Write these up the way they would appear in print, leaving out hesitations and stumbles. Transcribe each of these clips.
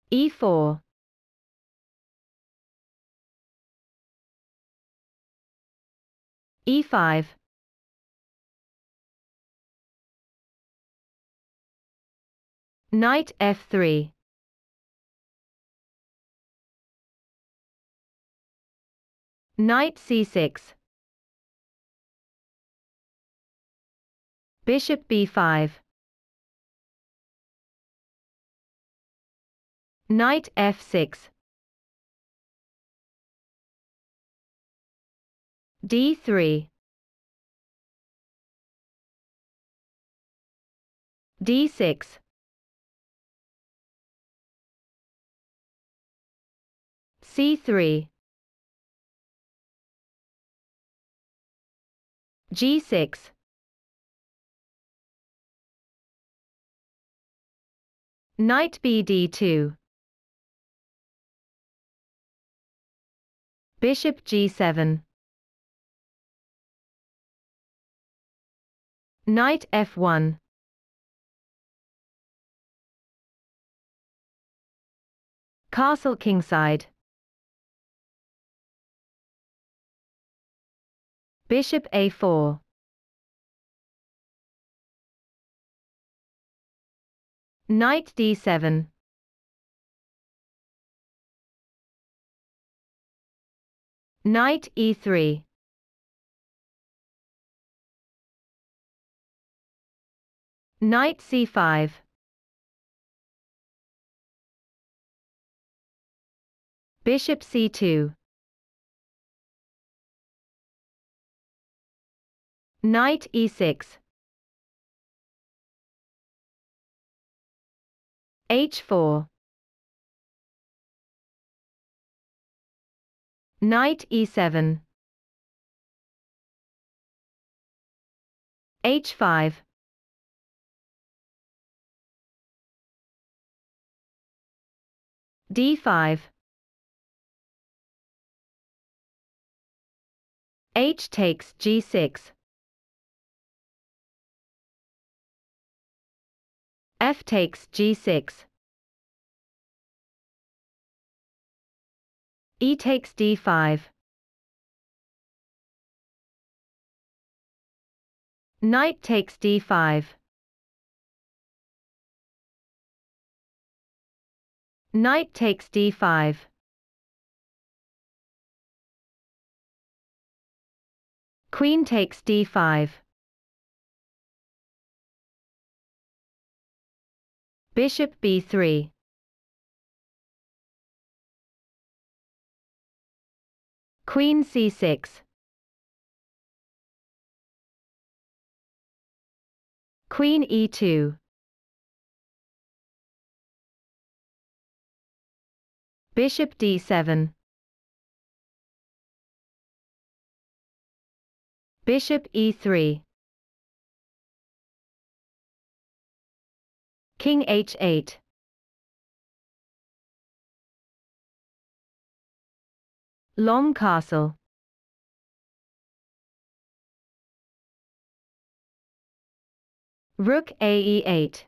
e4, e5, knight f3, knight c6, bishop b5, knight f6, d3, d6, c3, g6, knight bd2, bishop g7, knight f1, castle kingside, bishop a4, knight d7, knight e3, knight c5, bishop c2, knight e6, h4, knight e7, h5, d5, h takes g6, f takes g6, e takes d5, knight takes d5, knight takes d5, queen takes d5, bishop b3, queen c6, queen e2, bishop d7, bishop e3, king h8, long castle, rook ae8,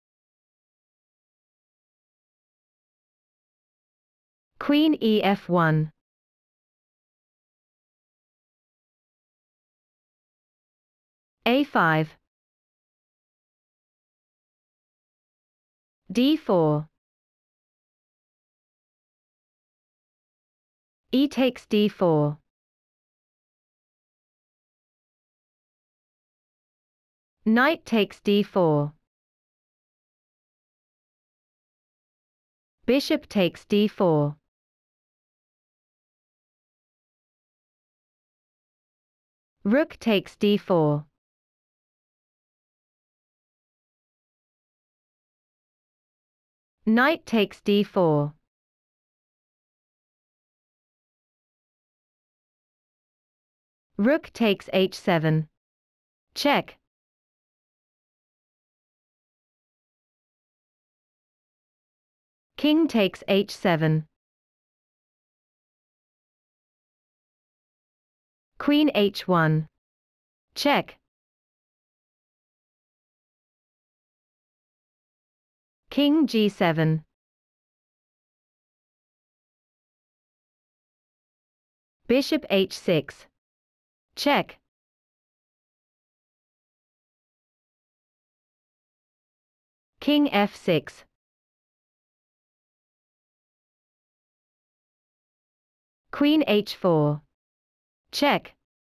queen ef1, a5, d4, e takes d4, knight takes d4, bishop takes d4, rook takes d4, knight takes d4, rook takes h7, check, king takes h7, queen h1, check, king g7, Bishop h6. Check. King f6. Queen h4. Check.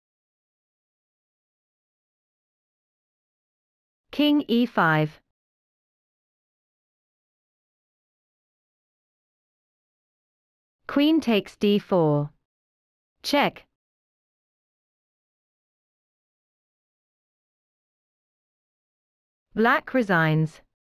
King e5. Queen takes d4. Check. Black resigns.